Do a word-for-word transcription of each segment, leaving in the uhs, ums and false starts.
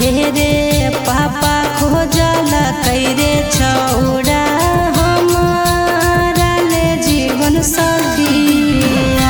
हे रे पापा खोजला कैरे छौड़ा हमारा ले जीवन सखिया।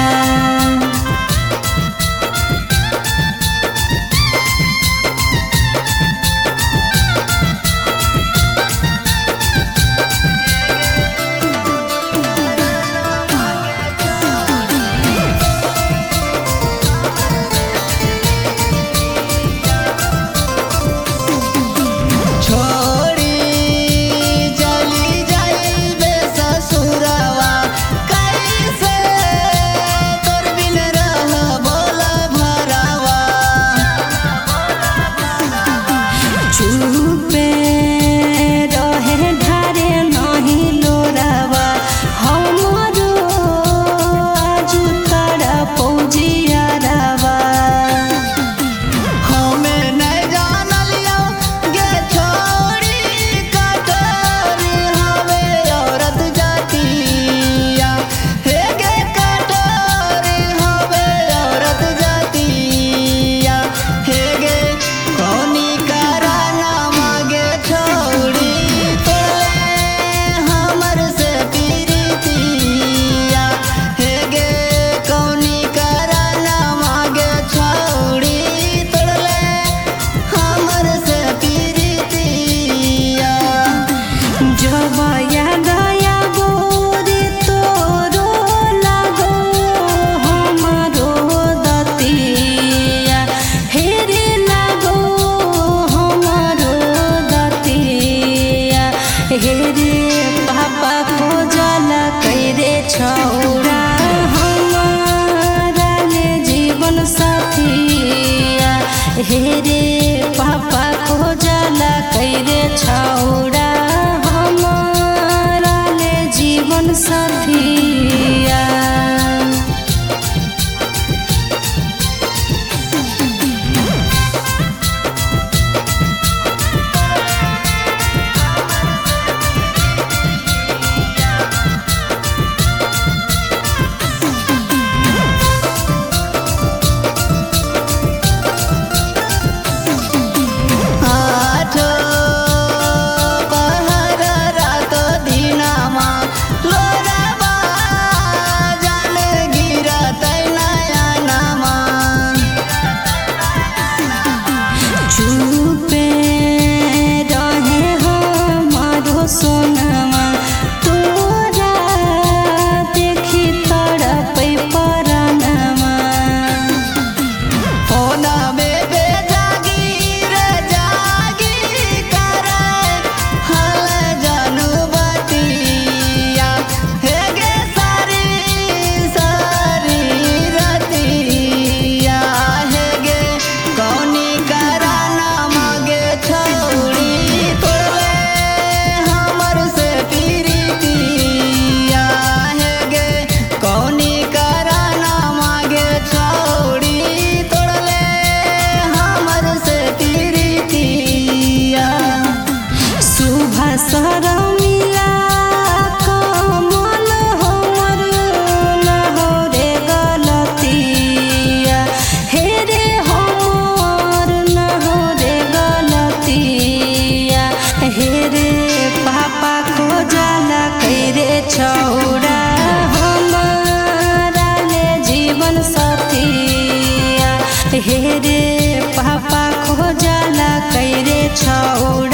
चुपे रहे ढारे नहीं लोरावा हमरो आजू तारा पौजियारावा। हमें नहीं जानलियो गे छोड़ी कटोरी हवे औरत जातिया। हे गे कटोरी हवे औरत जातिया। हे गे कौनी हे रे पापा खोजला कैरे छौड़ा हमारा ले जीवन साथिया। हे रे पापा खोजला कैरे छौड़ा हमारा ले जीवन साथिया। चुपे रहे हमारो सोनमा तोरा देखी तड़पै परानमा। होना में बेजागी रे जागी करे हल जानू बतिया। हे गे सारी सारी रतिया। हे गे कौनी शरमिला कमल हमर न हो रे गलतिया। हे रे हमर न हो रे गलतिया। हे रे पापा खोजला कैरे छौड़ा हमारा ले जीवन साथिया। हे रे पापा खोजला कैरे छौड़ा